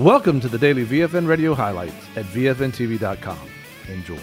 Welcome to the daily VFN radio highlights at VFNTV.com. Enjoy.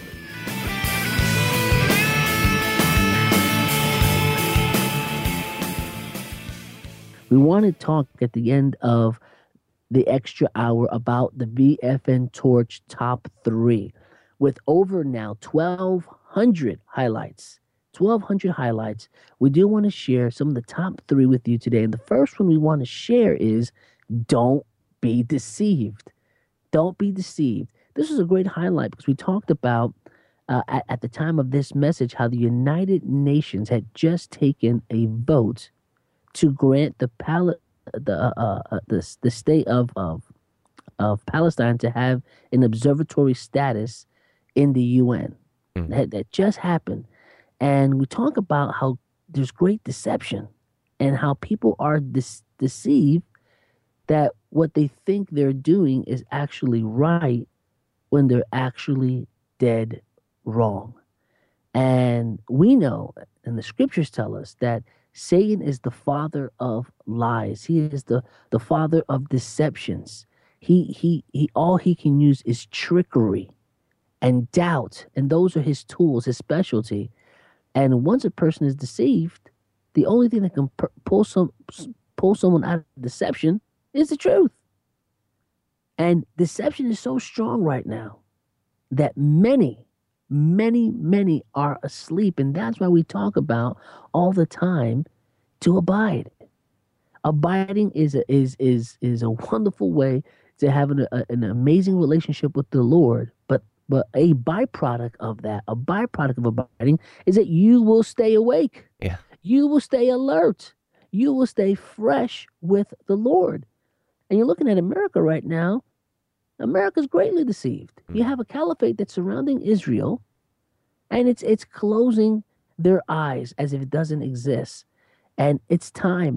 We want to talk at the end of the extra hour about the VFN Torch Top 3 with over now 1,200 highlights. 1,200 highlights. We do want to share some of the top 3 with you today. And the first one we want to share is don't be deceived. Don't be deceived. This is a great highlight because we talked about at the time of this message how the United Nations had just taken a vote to grant the state of Palestine to have an observatory status in the UN. That just happened. And we talk about how there's great deception and how people are deceived that what they think they're doing is actually right when they're actually dead wrong. And we know, and the scriptures tell us, that Satan is the father of lies. He is the father of deceptions. He all he can use is trickery and doubt, and those are his tools, his specialty. And once a person is deceived, the only thing that can pull someone out of deception is the truth. And deception is so strong right now that many are asleep, and that's why we talk about all the time to abide. Abiding is a wonderful way to have an amazing relationship with the Lord, but a byproduct of that, a byproduct of abiding, is that you will stay awake. Yeah. You will stay alert. You will stay fresh with the Lord. And you're looking at America right now. America's greatly deceived. You have a caliphate that's surrounding Israel, and it's closing their eyes as if it doesn't exist. And it's time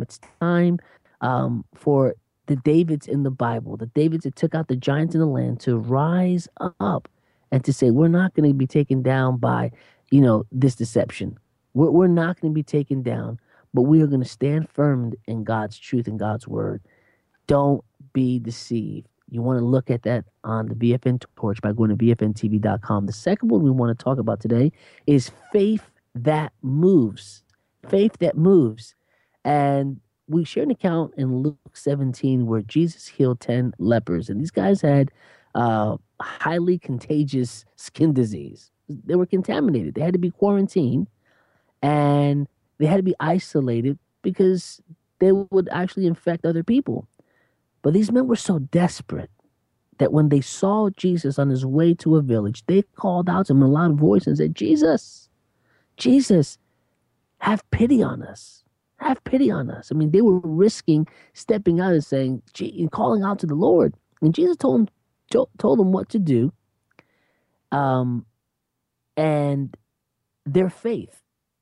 for the Davids in the Bible, the Davids that took out the giants in the land, to rise up and to say, we're not going to be taken down by, this deception. We're not going to be taken down, but we are going to stand firm in God's truth and God's word. Don't be deceived. You want to look at that on the VFN Torch by going to VFNTV.com. The second one we want to talk about today is faith that moves. Faith that moves. And we share an account in Luke 17 where Jesus healed 10 lepers. And these guys had highly contagious skin disease. They were contaminated. They had to be quarantined. And they had to be isolated because they would actually infect other people. But these men were so desperate that when they saw Jesus on his way to a village, they called out to him in a loud voice and said, Jesus, have pity on us. Have pity on us. I mean, they were risking stepping out and saying, and calling out to the Lord. And Jesus told them what to do. And their faith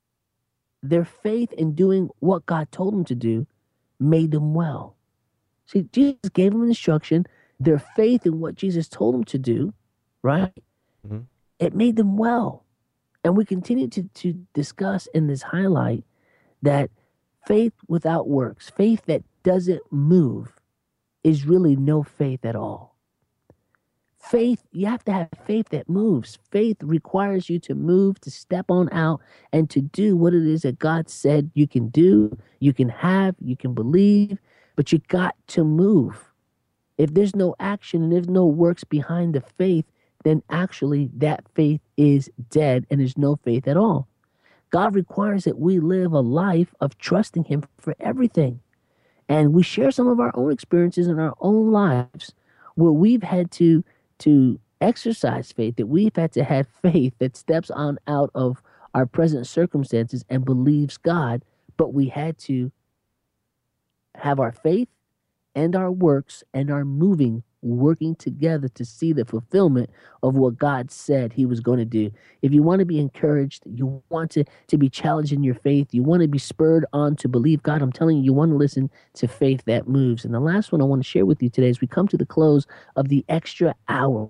in doing what God told them to do made them well. See, Jesus gave them an instruction. Their faith in what Jesus told them to do, right? Mm-hmm. It made them well. And we continue to discuss in this highlight that faith without works, faith that doesn't move, is really no faith at all. Faith, you have to have faith that moves. Faith requires you to move, to step on out, and to do what it is that God said you can do, you can have, you can believe, but you got to move. If there's no action and there's no works behind the faith, then actually that faith is dead and there's no faith at all. God requires that we live a life of trusting him for everything. And we share some of our own experiences in our own lives where we've had to exercise faith, that we've had to have faith that steps on out of our present circumstances and believes God, but we had to have our faith and our works and our moving working together to see the fulfillment of what God said he was going to do. If you want to be encouraged, you want to be challenged in your faith, you want to be spurred on to believe God, I'm telling you, you want to listen to Faith That Moves. And the last one I want to share with you today as we come to the close of the extra hour,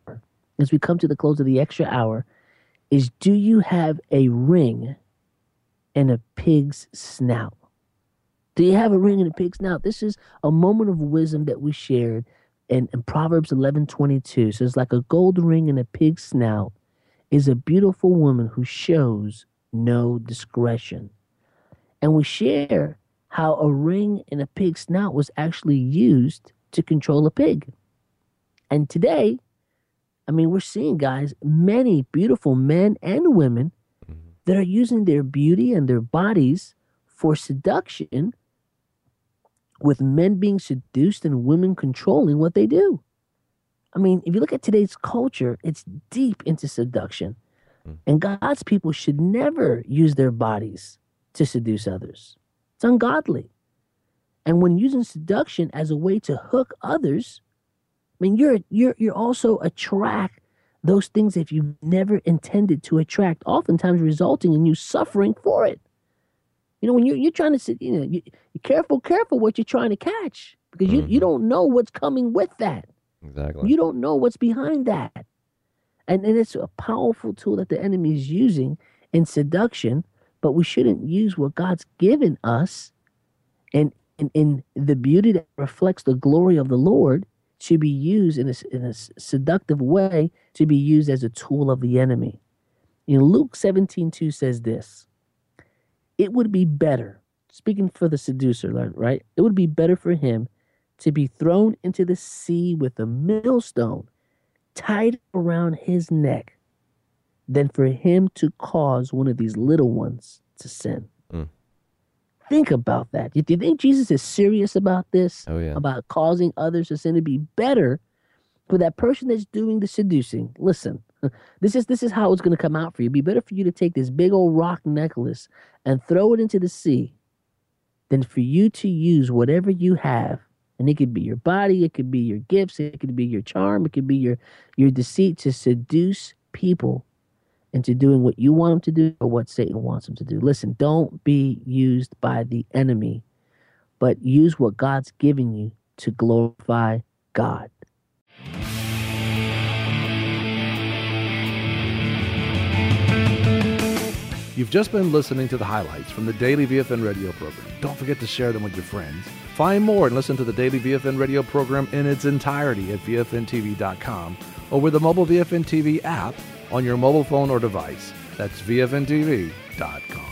is, do you have a ring in a pig's snout? Do you have a ring in a pig's snout? This is a moment of wisdom that we shared And in Proverbs 11:22 says, like a gold ring in a pig's snout is a beautiful woman who shows no discretion. And we share how a ring in a pig's snout was actually used to control a pig. And today, I mean, we're seeing, guys, many beautiful men and women that are using their beauty and their bodies for seduction, with men being seduced and women controlling what they do. I mean, if you look at today's culture, it's deep into seduction. And God's people should never use their bodies to seduce others. It's ungodly. And when using seduction as a way to hook others, I mean, you're also attract those things that you never intended to attract, oftentimes resulting in you suffering for it. You know, when you're trying to, you're careful what you're trying to catch, because you don't know what's coming with that. Exactly. You don't know what's behind that. And it's a powerful tool that the enemy is using in seduction, but we shouldn't use what God's given us and in the beauty that reflects the glory of the Lord to be used in a seductive way, to be used as a tool of the enemy. In Luke 17:2 says this, it would be better, speaking for the seducer, right? It would be better for him to be thrown into the sea with a millstone tied around his neck than for him to cause one of these little ones to sin. Think about that. Do you think Jesus is serious about this? Oh, yeah. About causing others to sin? It'd be better for that person that's doing the seducing. Listen, this is how it's going to come out for you. It'd be better for you to take this big old rock necklace and throw it into the sea than for you to use whatever you have. And it could be your body, it could be your gifts, it could be your charm, it could be your deceit to seduce people into doing what you want them to do or what Satan wants them to do. Listen, don't be used by the enemy, but use what God's given you to glorify God. You've just been listening to the highlights from the Daily VFN radio program. Don't forget to share them with your friends. Find more and listen to the Daily VFN radio program in its entirety at VFNTV.com or with the mobile VFN TV app on your mobile phone or device. That's VFNTV.com.